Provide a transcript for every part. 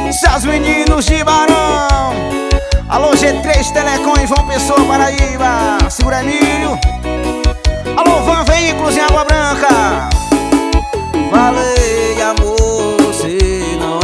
Seus meninos de Barão. Alô G3 Telecom em João Pessoa, Paraíba. Segura Emílio. Alô Van Veículos em Água Branca. Falei, amor, você não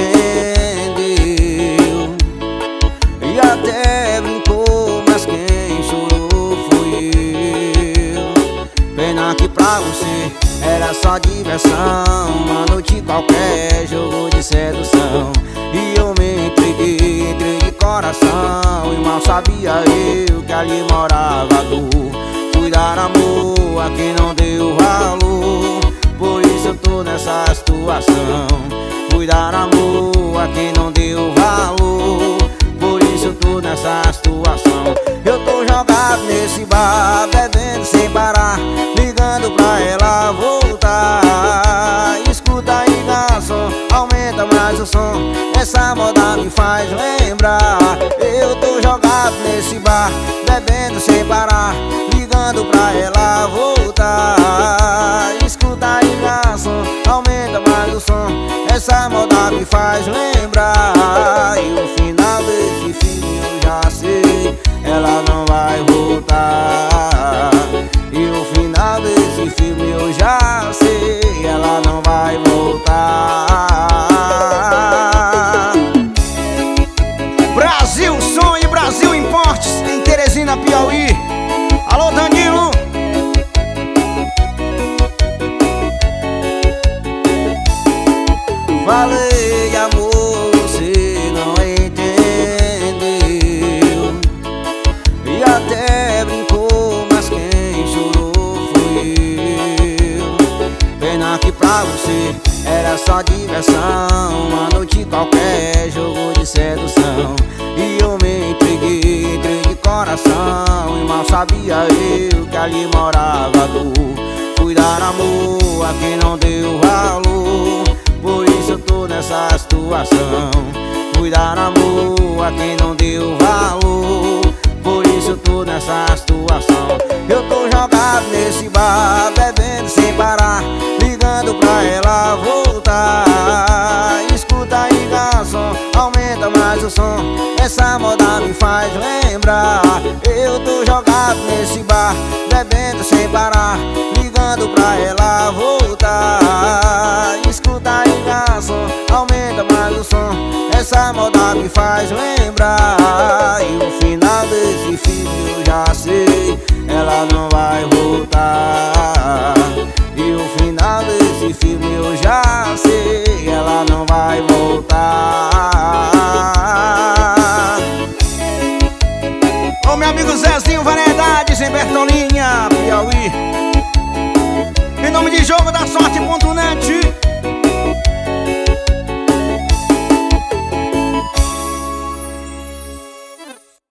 entendeu. E até brincou, mas quem chorou fui eu. Pena que pra você era só diversão, uma noite qualquer, jogo de sedução. E eu me entreguei de coração, e mal sabia eu que ali morava dor. Fui dar amor a quem não deu valor, por isso eu tô nessa situação. Fui dar amor a quem não deu valor, por isso eu tô nessa situação. Eu tô jogado nesse bar, bebendo sem parar, ligando pra ela voltar. Escuta aí, garçom, aumenta mais o som, essa moda me faz lembrar. Eu tô jogado nesse bar, bebendo sem parar, ligando pra ela voltar. Escuta aí, garçom, aumenta mais o som, essa moda me faz lembrar. E o final desse filme eu já sei, ela não vai voltar. E o final desse filme eu já sei, ela não vai voltar. Brasil Som e Brasil Importes em Teresina, Piauí. Alô Danilo. Falei, amor, você não entendeu. E até brincou, mas quem chorou fui eu. Pena que pra você era só diversão, uma noite qualquer, jogo de sedução. E eu me entreguei de coração, e mal sabia eu que ali morava dor. Fui dar amor a quem não deu valor, por isso eu tô nessa situação. Fui dar amor a quem não deu valor, por isso eu tô nessa situação. Eu tô jogado nesse bar, bebendo sem parar, ligando pra ela voltar. Escuta aí, garçom, aumenta mais o som, essa moda me faz lembrar. Eu tô jogado nesse bar, bebendo sem parar, ligando pra ela voltar. Escuta aí, garçom, aumenta mais o som, essa moda me faz lembrar. E o final desse filme eu já sei, ela não vai voltar. E o final desse filme eu já sei, ela não vai voltar. Ô meu amigo Zezinho Variedades em Bertolinha, Piauí. Em nome de Jogo da Sorte.net.